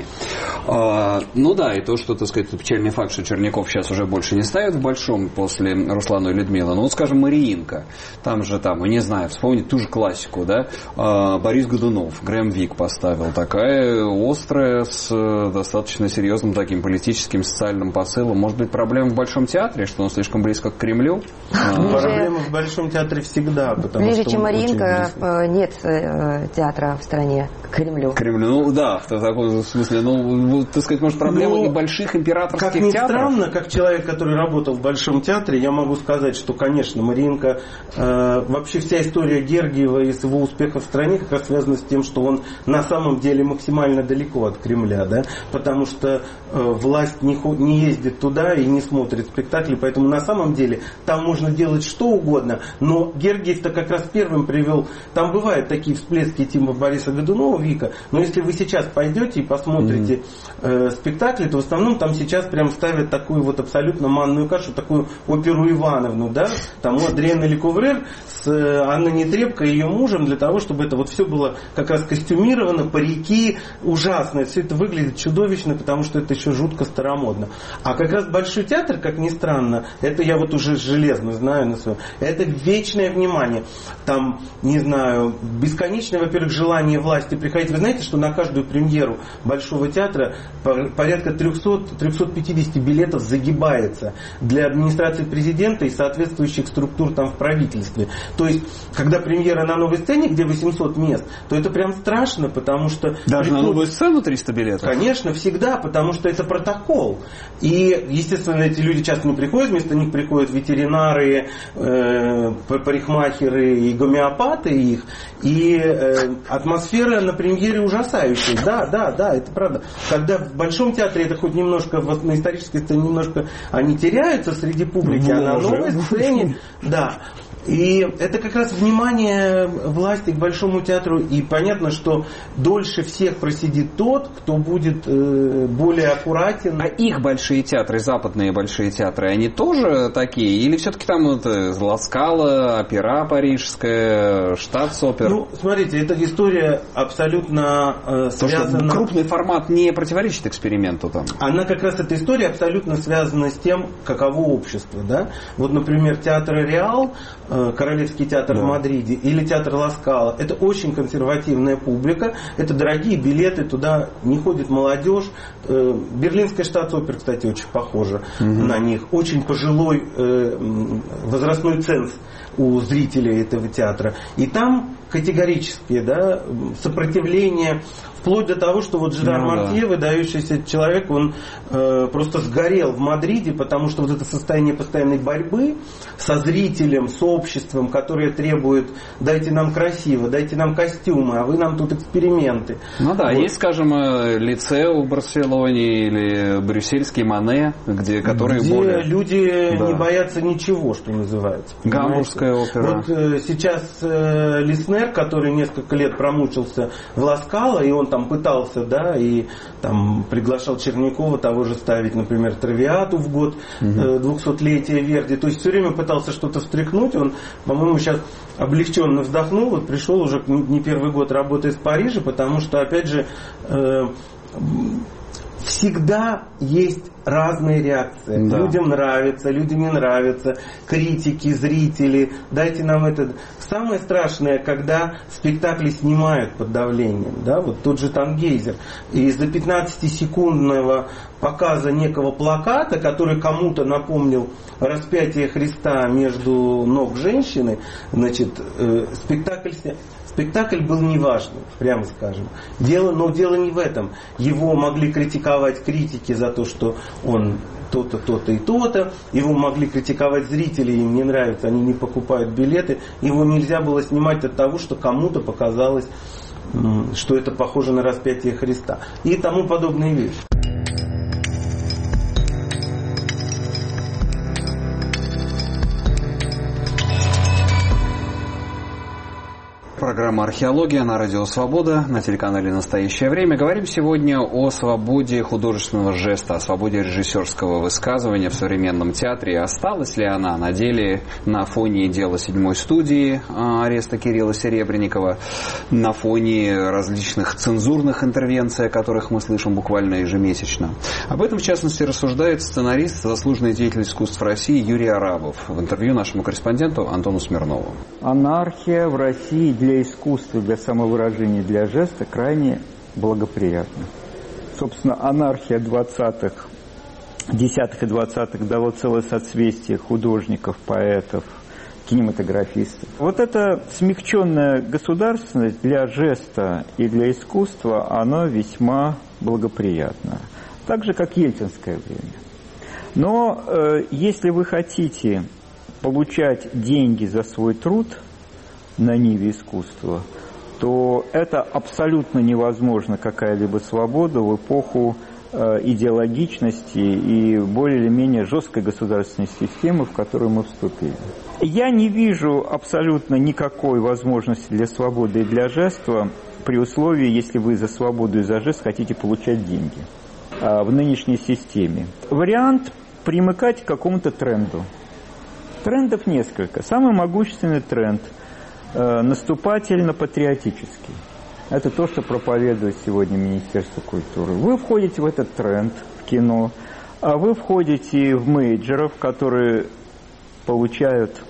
Ну да, и то, что, так сказать, печальный факт, что Черняков сейчас уже больше не ставит в Большом после Руслана и Людмилы. Ну вот, скажем, Мариинка. Там же, не знаю, вспомнить ту же классику, да, Борис Годунов, Грэм Вик поставил. Такая острая, с достаточно серьезным таким политическим, социальным посылом. Может быть, проблема в Большом театре, что он слишком близко к Кремлю? Проблема в Большом театре всегда, потому ближе, что чем Мариинка, нет театра в стране к Кремлю. Ну да, в таком смысле, так сказать, может, проблема и больших императорских театров. Как ни странно, как человек, который работал в Большом театре, я могу сказать, что, конечно, Мариинка, вообще вся история Гергиева и его успеха в стране как раз связана с тем, что он на самом деле максимально далеко от Кремля, да, потому что власть не ездит туда и не смотрит спектакли, поэтому на самом деле там можно делать что угодно, но Гергиев-то как раз первым привел, там бывают такие всплески типа Бориса Годунова, Вика, но если вы сейчас пойдете и посмотрите спектакли, то в основном там сейчас прям ставят такую вот абсолютно манную кашу, такую оперу Ивановну, да, там у Адриена Лекуврер с Анной Нетребко и ее мужем, для того, чтобы это вот все было как раз костюмировано, парики, ужасно, все это выглядит чудовищно, потому что это еще жутко старомодно. А как раз Большой театр, как ни странно, это я вот уже железно знаю на своем, Это вечное внимание. Там, не знаю, бесконечное, во-первых, желание власти приходить. Вы знаете, что на каждую премьеру Большого театра порядка 300-350 билетов загибается для администрации президента и соответствующих структур там в правительстве. То есть, когда премьера на новой сцене, где 800 мест, то это прям страшно, потому что... Даже на новую сцену 300 билетов? Конечно, всегда, потому что это протокол. И, естественно, эти люди часто не приходят, вместо них приходят ветеринары, парикмахеры и гомеопаты их. И атмосфера на премьере ужасающая. Да, это правда. Когда в Большом театре это хоть немножко, на исторической сцене немножко они теряются среди публики, а на новой сцене, да. И это как раз внимание власти к Большому театру. И понятно, что дольше всех просидит тот, кто будет более аккуратен. А их большие театры, западные большие театры, они тоже такие? Или все-таки там вот Ла Скала, Опера Парижская, Штатсопер? Ну, смотрите, эта история абсолютно связана... Крупный формат не противоречит эксперименту там? Она как раз, эта история абсолютно связана с тем, каково общество. Да? Вот, например, театр Реал, Королевский театр в Мадриде или театр Ла Скала. Это очень консервативная публика. Это дорогие билеты, туда не ходит молодежь. Берлинская Штатсопер, кстати, очень похожа на них. Очень пожилой возрастной ценз у зрителей этого театра. И там категорически сопротивление, вплоть до того, что вот Жерар Мартье, выдающийся человек, он просто сгорел в Мадриде, потому что вот это состояние постоянной борьбы со зрителем, с обществом, которое требует: дайте нам красиво, дайте нам костюмы, а вы нам тут эксперименты. Ну да, вот. Есть, скажем, Лицео в Барселоне или брюссельский Мане, где более... люди не боятся ничего, что называется. Гамбургская опера. Вот сейчас Леснер, который несколько лет промучился в Ла Скала, и он там пытался, и там приглашал Чернякова того же ставить, например, Травиату в год 200-летия Верди. То есть все время пытался что-то встряхнуть. Он, по-моему, сейчас облегченно вздохнул, вот пришел уже не первый год работает в Париже, потому что, опять же, всегда есть разные реакции. Да. Людям нравится, людям не нравится, критики, зрители. Дайте нам это. Самое страшное, когда спектакли снимают под давлением. Вот тот же «Тангейзер». И из-за 15-секундного показа некого плаката, который кому-то напомнил распятие Христа между ног женщины, спектакль был неважным, прямо скажем. Но дело не в этом. Его могли критиковать критики за то, что он то-то, то-то и то-то. Его могли критиковать зрители, им не нравится, они не покупают билеты. Его нельзя было снимать от того, что кому-то показалось, что это похоже на распятие Христа. И тому подобные вещи. Программа «Археология» на радио «Свобода», на телеканале «Настоящее время». Говорим сегодня о свободе художественного жеста, о свободе режиссерского высказывания в современном театре. Осталась ли она на деле на фоне дела 7-й студии, ареста Кирилла Серебренникова, на фоне различных цензурных интервенций, о которых мы слышим буквально ежемесячно? Об этом, в частности, рассуждает сценарист, заслуженный деятель искусств России Юрий Арабов в интервью нашему корреспонденту Антону Смирнову. Анархия в России для искусства, для самовыражения, для жеста крайне благоприятна. Собственно, анархия 10-х и 20-х дало целое соцвестие художников, поэтов, кинематографистов. Вот эта смягченная государственность для жеста и для искусства, она весьма благоприятна. Так же, как ельцинское время. Но если вы хотите получать деньги за свой труд на ниве искусства, то это абсолютно невозможно, какая-либо свобода в эпоху идеологичности и более или менее жесткой государственной системы, в которую мы вступили. Я не вижу абсолютно никакой возможности для свободы и для жеста при условии, если вы за свободу и за жест хотите получать деньги в нынешней системе. Вариант примыкать к какому-то тренду. Трендов несколько. Самый могущественный тренд – наступательно-патриотический. Это то, что проповедует сегодня Министерство культуры. Вы входите в этот тренд в кино, а вы входите в мейджеров, которые получают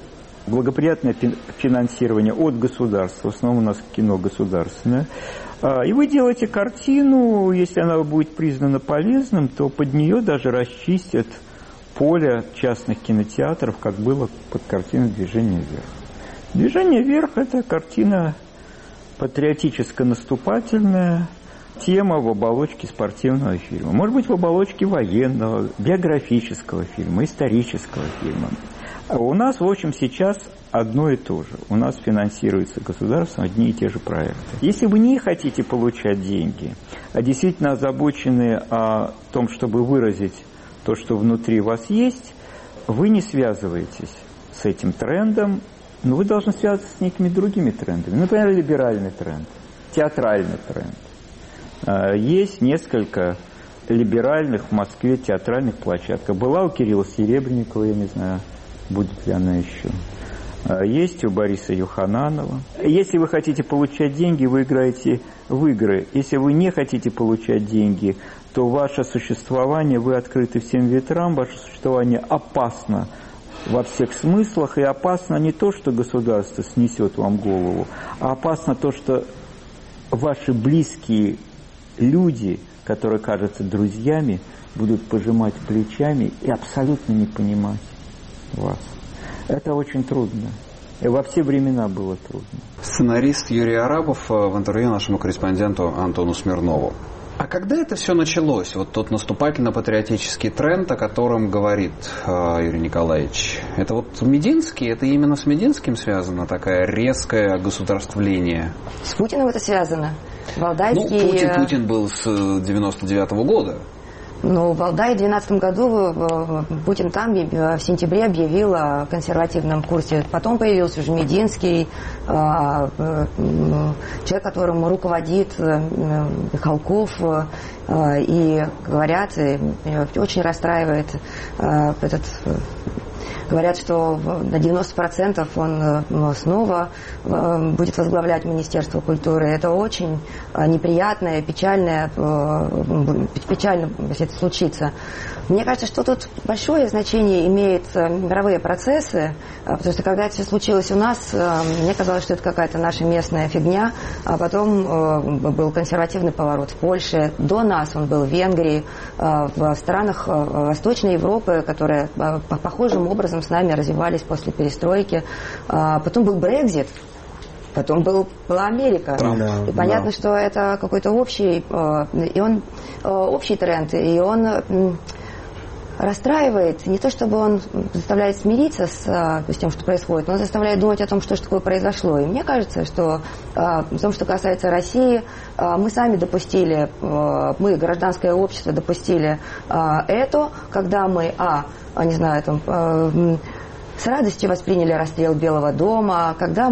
благоприятное финансирование от государства, в основном у нас кино государственное, и вы делаете картину, если она будет признана полезным, то под нее даже расчистят поле частных кинотеатров, как было под картиной «Движение вверх». «Движение вверх» – это картина патриотическо-наступательная, тема в оболочке спортивного фильма. Может быть, в оболочке военного, биографического фильма, исторического фильма. А у нас, в общем, сейчас одно и то же. У нас финансируется государством одни и те же проекты. Если вы не хотите получать деньги, а действительно озабочены о том, чтобы выразить то, что внутри вас есть, вы не связываетесь с этим трендом, но вы должны связываться с некими другими трендами. Например, либеральный тренд, театральный тренд. Есть несколько либеральных в Москве театральных площадок. Была у Кирилла Серебренникова, я не знаю, будет ли она еще. Есть у Бориса Юхананова. Если вы хотите получать деньги, вы играете в игры. Если вы не хотите получать деньги, то ваше существование, вы открыты всем ветрам, ваше существование опасно во всех смыслах, и опасно не то, что государство снесет вам голову, а опасно то, что ваши близкие люди, которые кажутся друзьями, будут пожимать плечами и абсолютно не понимать вас. Это очень трудно. И во все времена было трудно. Сценарист Юрий Арабов в интервью нашему корреспонденту Антону Смирнову. А когда это все началось? Вот тот наступательно-патриотический тренд, о котором говорит Юрий Николаевич. Это вот Мединский? Это именно с Мединским связано? Такое резкое государствление? С Путиным это связано. Валдайский... Путин был с 99-го года. Ну, в Валдае в 2012 году Путин там в сентябре объявил о консервативном курсе. Потом появился уже Мединский, человек, которым руководит Михалков. И говорят, очень расстраивает этот... Говорят, что на 90% он снова будет возглавлять Министерство культуры. Это очень неприятно, печально, если это случится. Мне кажется, что тут большое значение имеют мировые процессы, потому что когда это все случилось у нас, мне казалось, что это какая-то наша местная фигня, а потом был консервативный поворот в Польше, до нас он был в Венгрии, в странах Восточной Европы, которые похожим образом с нами развивались после перестройки. Потом был Брексит, потом была Америка. И понятно, что это какой-то общий, и он общий тренд, и он расстраивает, не то чтобы он заставляет смириться с тем, что происходит, но он заставляет думать о том, что же такое произошло. И мне кажется, что в том, что касается России, мы сами допустили, мы, гражданское общество, допустили это, когда мы, не знаю, там... с радостью восприняли расстрел Белого дома, когда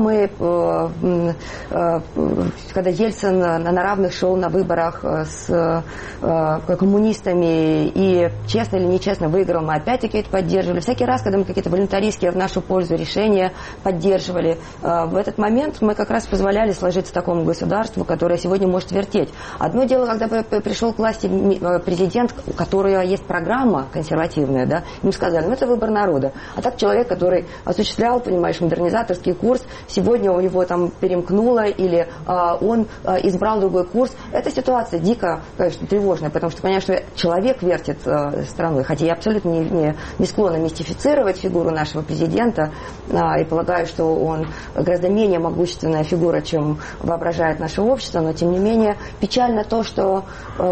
когда Ельцин на равных шел на выборах с коммунистами и честно или нечестно выиграл, мы опять-таки это поддерживали. Всякий раз, когда мы какие-то волюнтаристские в нашу пользу решения поддерживали, в этот момент мы как раз позволяли сложиться такому государству, которое сегодня может вертеть. Одно дело, когда пришел к власти президент, у которого есть программа консервативная, да, ему сказали, это выбор народа. А так человек, который осуществлял, понимаешь, модернизаторский курс, сегодня у него там перемкнуло, или он избрал другой курс. Эта ситуация дико, конечно, тревожная, потому что, понятно, что человек вертит страной, хотя я абсолютно не склонна мистифицировать фигуру нашего президента, и полагаю, что он гораздо менее могущественная фигура, чем воображает наше общество, но, тем не менее, печально то, что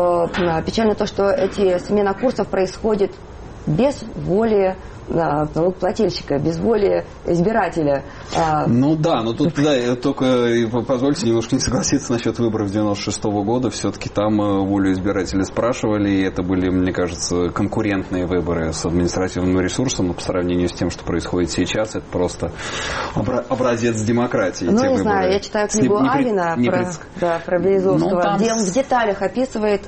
эти смена курсов происходит без воли налогоплательщика, без воли избирателя. Ну да, но тут только позвольте немножко не согласиться насчет выборов 96-го года. Все-таки там волю избирателей спрашивали, и это были, мне кажется, конкурентные выборы с административным ресурсом, но по сравнению с тем, что происходит сейчас, это просто образец демократии. Ну, не знаю, я читаю книгу Авина про Березовского, где он в деталях описывает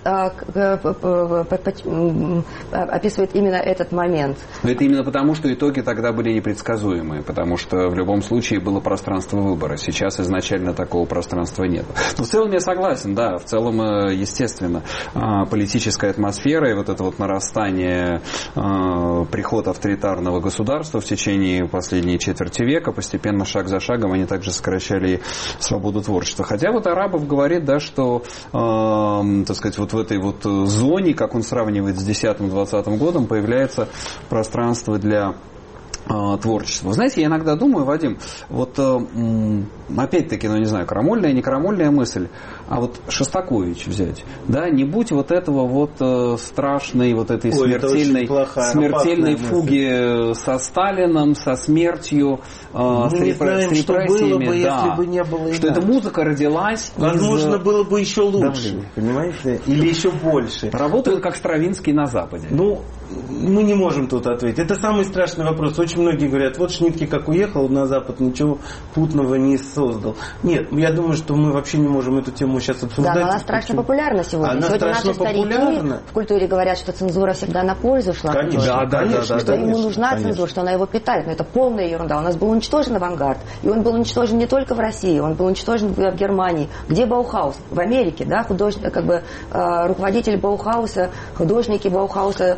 именно этот момент. Но это именно потому, что итоги тогда были непредсказуемые, потому что в любом случае случае было пространство выбора. Сейчас изначально такого пространства нет. Но в целом я согласен, да, в целом, естественно, политическая атмосфера и вот это вот нарастание, приход авторитарного государства в течение последней четверти века, постепенно, шаг за шагом, они также сокращали свободу творчества. Хотя вот Арабов говорит, да, что, так сказать, вот в этой вот зоне, как он сравнивает с 10-20 годом, появляется пространство для творчества. Вы знаете, я иногда думаю, Вадим, вот опять-таки, ну не знаю, крамольная, не крамольная мысль, а вот Шостакович взять, да, не будь вот этого вот страшной, вот этой смертельной фуги со Сталином, со смертью, с репрессиями, что было бы, да, если бы не было иначе. Что эта музыка родилась, возможно, было бы еще лучше, понимаете, или еще больше. Работают как Стравинский на Западе. Ну, мы не можем тут ответить. Это самый страшный вопрос. Очень многие говорят, вот Шнитке как уехал на Запад, ничего путного не создал. Нет, я думаю, что мы вообще не можем эту тему сейчас обсуждать. Да, но она страшно популярна сегодня. Она сегодня страшно наши старики популярна. в культуре говорят, что цензура всегда на пользу шла. Конечно, да, что ему нужна цензура, что она его питает. Но это полная ерунда. У нас был уничтожен авангард. И он был уничтожен не только в России, он был уничтожен в Германии. Где Баухаус? В Америке, да, художник, как бы руководитель Баухауса, художники Баухауса,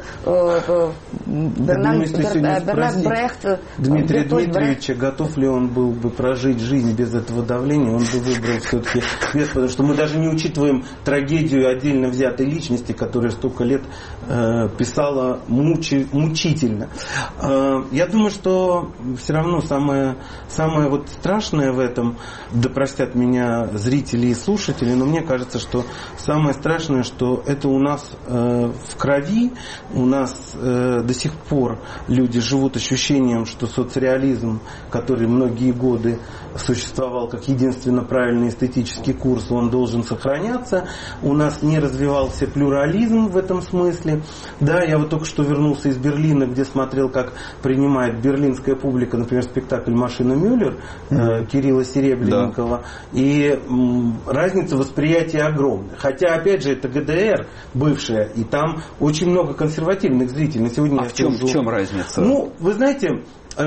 Бернард Брехт. Дмитрия Дмитриевича, готов ли он был бы прожить жизнь без этого давления, он бы выбрал все-таки без, потому что мы даже не учитываем трагедию отдельно взятой личности, которая столько лет писала мучительно. Я думаю, что все равно самое вот страшное в этом, да простят меня зрители и слушатели, но мне кажется, что самое страшное, что это у нас в крови, у нас до сих пор люди живут ощущением, что соцреализм, который многие годы существовал как единственно правильный эстетический курс, он должен сохраняться. У нас не развивался плюрализм в этом смысле. Да, я вот только что вернулся из Берлина, где смотрел, как принимает берлинская публика, например, спектакль «Машина Мюллер» Кирилла Серебренникова. Да. И разница восприятия огромная. Хотя, опять же, это ГДР бывшая, и там очень много консервативных зрителей. Сегодня в чем разница? Ну, вы знаете,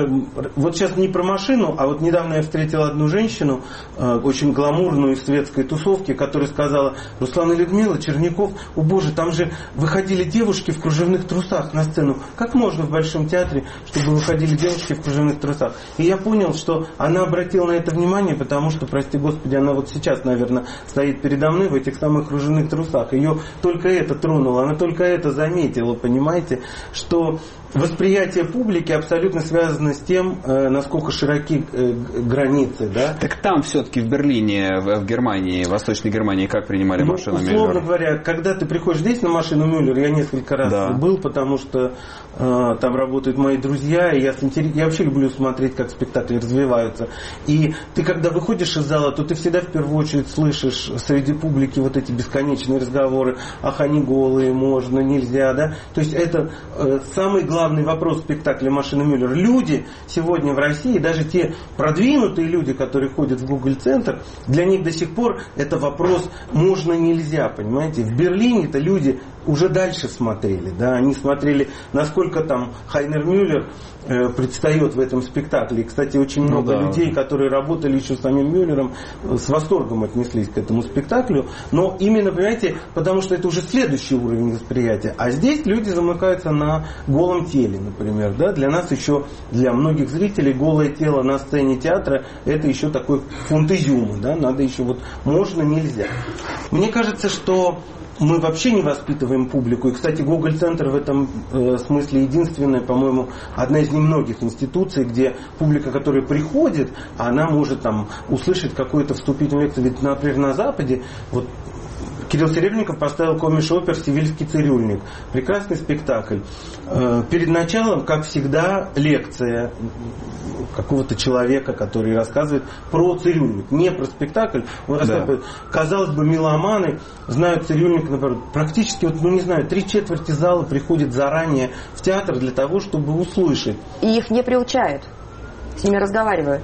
вот сейчас не про машину, а вот недавно я встретил одну женщину, очень гламурную из светской тусовки, которая сказала: Руслан и Людмила, Черняков, о боже, там же выходили девушки в кружевных трусах на сцену. Как можно в Большом театре, чтобы выходили девушки в кружевных трусах? И я понял, что она обратила на это внимание, потому что, прости господи, она вот сейчас, наверное, стоит передо мной в этих самых кружевных трусах. Ее только это тронуло, она только это заметила, понимаете, что восприятие публики абсолютно связано с тем, насколько широки границы. Да? Так там все-таки в Берлине, в Германии, в Восточной Германии, как принимали машину Мюллер? Условно говоря, когда ты приходишь здесь на машину Мюллер, я несколько раз был, потому что там работают мои друзья, и я вообще люблю смотреть, как спектакли развиваются. И ты, когда выходишь из зала, то ты всегда в первую очередь слышишь среди публики вот эти бесконечные разговоры: ах, они голые, можно, нельзя, да? То есть это самый главный вопрос спектакля «Машина Мюллер». Люди сегодня в России, даже те продвинутые люди, которые ходят в Google-центр, для них до сих пор это вопрос «можно, нельзя», понимаете? В Берлине-то люди уже дальше смотрели, да, они смотрели, насколько там Хайнер Мюллер предстает в этом спектакле. И, кстати, очень много людей, которые работали еще с самим Мюллером, с восторгом отнеслись к этому спектаклю. Но именно, понимаете, потому что это уже следующий уровень восприятия. А здесь люди замыкаются на голом теле, например. Да? Для нас еще, для многих зрителей, голое тело на сцене театра – это еще такой фунт изюма. Да? Надо еще вот можно, нельзя. Мне кажется, что мы вообще не воспитываем публику. И, кстати, Гоголь-центр в этом смысле единственная, по-моему, одна из немногих институций, где публика, которая приходит, она может там услышать какую-то вступительную лекцию. Ведь, например, на Западе, вот Кирилл Серебренников поставил комиш-опер «Севильский цирюльник». Прекрасный спектакль. Перед началом, как всегда, лекция какого-то человека, который рассказывает про цирюльник. Не про спектакль. Он рассказывает. Казалось бы, меломаны знают цирюльник, например, практически, вот, ну не знаю, 3/4 зала приходит заранее в театр для того, чтобы услышать. И их не приучают. С ними разговаривают.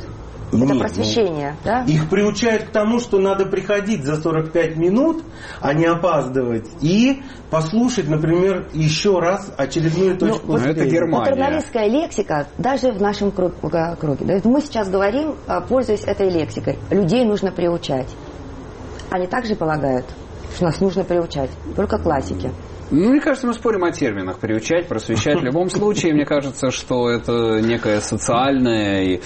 Это просвещение, да? Их приучают к тому, что надо приходить за 45 минут, а не опаздывать, и послушать, например, еще раз очередную точку зрения. Это Германия. Патерналистская лексика даже в нашем круге. Да? Мы сейчас говорим, пользуясь этой лексикой. Людей нужно приучать. Они также полагают, что нас нужно приучать. Только классики. Мне кажется, мы спорим о терминах. Приучать, просвещать. В любом случае, мне кажется, что это некая социальная и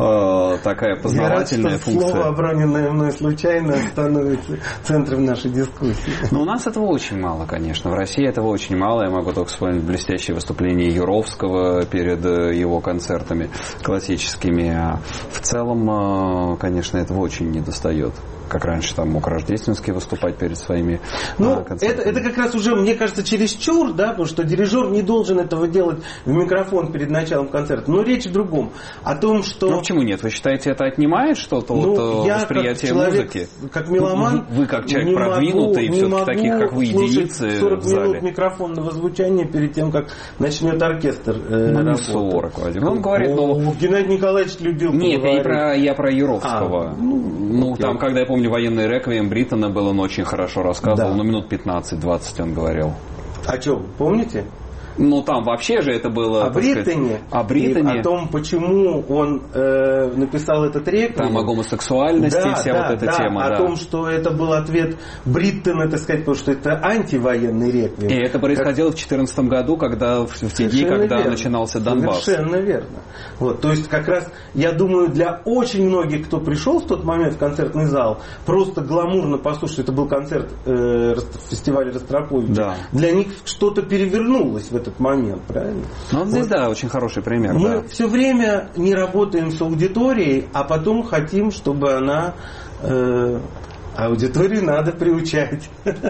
такая познавательная функция. Слово, оброненное мной случайно, становится центром нашей дискуссии. Но у нас этого очень мало, конечно. В России этого очень мало. Я могу только вспомнить блестящее выступление Юровского перед его концертами классическими. А в целом, конечно, этого очень недостает. Как раньше там мог Рождественский выступать перед своими концертами. Это как раз уже, мне кажется, чересчур, да, потому что дирижер не должен этого делать в микрофон перед началом концерта. Но речь в другом. О том, что... Ну почему нет? Вы считаете, это отнимает что-то от восприятия как человек, музыки? Как меломан, вы как человек продвинутый, все-таки таких, как вы, единицы 40 в зале. минут микрофонного звучания перед тем, как начнет оркестр не 40, Вадим. Он говорит, Геннадий Николаевич любил поговорить. Я про Юровского. Там, когда я помню, военный реквием Бриттона был, он очень хорошо рассказывал, минут 15-20 он говорил. О чем, помните? Там вообще же это было... О Бриттоне. О Бриттоне. О том, почему он написал этот реквием. Там о гомосексуальности, эта тема. О том, что это был ответ Бриттона, так сказать, потому что это антивоенный реквием. И это происходило в 2014 году, когда, в те дни, когда начинался Донбасс. Совершенно верно. То есть, как раз, я думаю, для очень многих, кто пришел в тот момент в концертный зал, просто гламурно послушать, это был концерт фестиваля Ростроповича, да. Для них что-то перевернулось в этот момент, правильно? Здесь, очень хороший пример. Мы все время не работаем с аудиторией, а потом хотим, чтобы она... аудиторию надо приучать.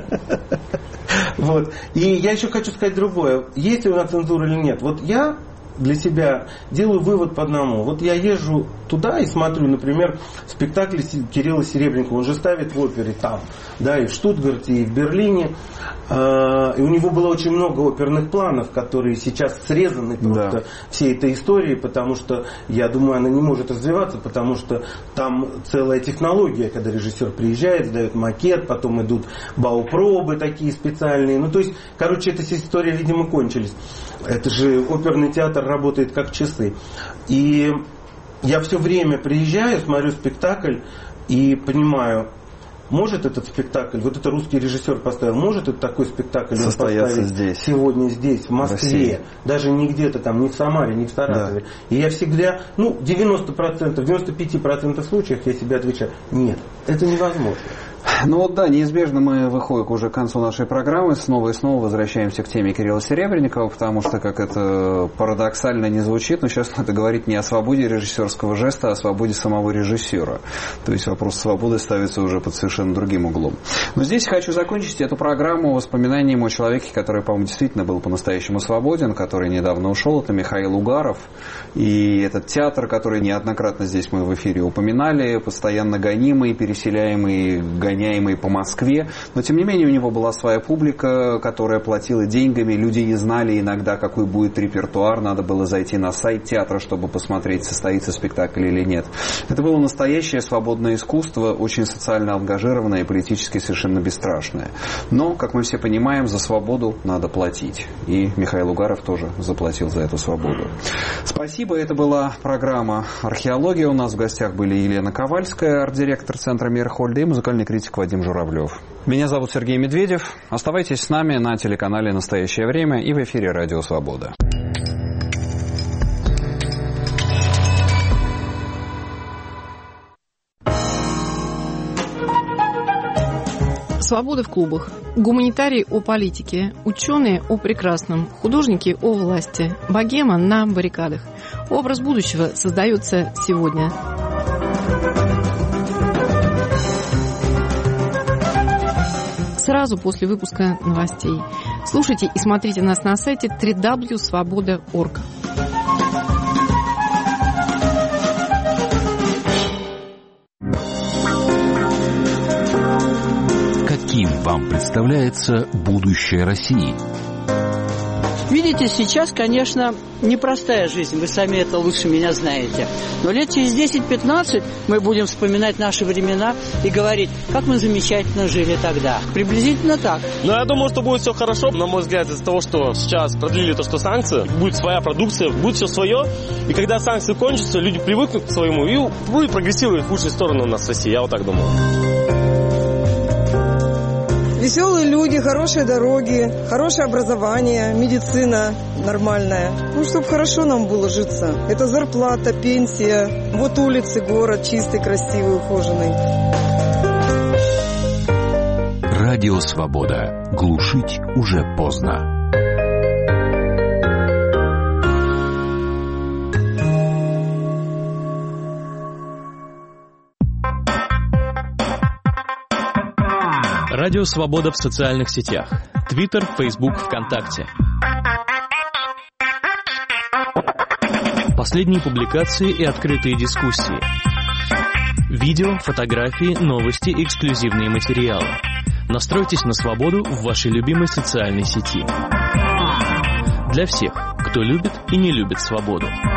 И я еще хочу сказать другое. Есть ли у нас цензура или нет? Я для себя делаю вывод по одному. Я езжу туда и смотрю, например, спектакль Кирилла Серебренникова. Он же ставит в опере там, и в Штутгарте, и в Берлине. И у него было очень много оперных планов, которые сейчас срезаны просто всей этой историей, потому что, я думаю, она не может развиваться, потому что там целая технология, когда режиссер приезжает, сдает макет, потом идут баупробы такие специальные. Эта вся история, видимо, кончились. Это же оперный театр работает как часы. И я все время приезжаю, смотрю спектакль и понимаю, может этот спектакль, это русский режиссер поставил, может это такой спектакль он поставить здесь. Сегодня здесь, в Москве, даже не где-то там, не в Самаре, не в Саратове. Да. И я всегда, 90%, 95% случаев я себе отвечаю, нет, это невозможно. Неизбежно мы выходим уже к концу нашей программы, снова и снова возвращаемся к теме Кирилла Серебренникова, потому что, как это парадоксально не звучит, но сейчас надо говорить не о свободе режиссерского жеста, а о свободе самого режиссера. То есть вопрос свободы ставится уже под совершенно другим углом. Но здесь хочу закончить эту программу воспоминанием о человеке, который, по-моему, действительно был по-настоящему свободен, который недавно ушел, это Михаил Угаров. И этот театр, который неоднократно здесь мы в эфире упоминали, постоянно гонимый, переселяемый, гоняемый по Москве, но тем не менее у него была своя публика, которая платила деньгами, люди не знали иногда, какой будет репертуар, надо было зайти на сайт театра, чтобы посмотреть, состоится спектакль или нет. Это было настоящее свободное искусство, очень социально ангажированное и политически совершенно бесстрашное. Но, как мы все понимаем, за свободу надо платить. И Михаил Угаров тоже заплатил за эту свободу. Спасибо, это была программа «Археология». У нас в гостях были Елена Ковальская, арт-директор центра Мейерхольда, и музыкальный критик Вадим Журавлев. Меня зовут Сергей Медведев. Оставайтесь с нами на телеканале «Настоящее время» и в эфире «Радио Свобода». Свобода в клубах. Гуманитарии о политике, ученые о прекрасном, художники о власти, богема на баррикадах. Образ будущего создается сегодня. Сразу после выпуска новостей. Слушайте и смотрите нас на сайте www.svoboda.org. Каким вам представляется будущее России? Видите, сейчас, конечно, непростая жизнь, вы сами это лучше меня знаете. Но лет через 10-15 мы будем вспоминать наши времена и говорить, как мы замечательно жили тогда. Приблизительно так. Но я думаю, что будет все хорошо. На мой взгляд, из-за того, что сейчас продлили то, что санкции, будет своя продукция, будет все свое. И когда санкции кончатся, люди привыкнут к своему и будет прогрессировать в лучшую сторону у нас в России. Я вот так думаю. Веселые люди, хорошие дороги, хорошее образование, медицина нормальная. Ну, чтобы хорошо нам было житься. Это зарплата, пенсия. Вот улицы, город чистый, красивый, ухоженный. Радио «Свобода». Глушить уже поздно. Радио «Свобода» в социальных сетях. Твиттер, Фейсбук, ВКонтакте. Последние публикации и открытые дискуссии. Видео, фотографии, новости и эксклюзивные материалы. Настройтесь на свободу в вашей любимой социальной сети. Для всех, кто любит и не любит свободу.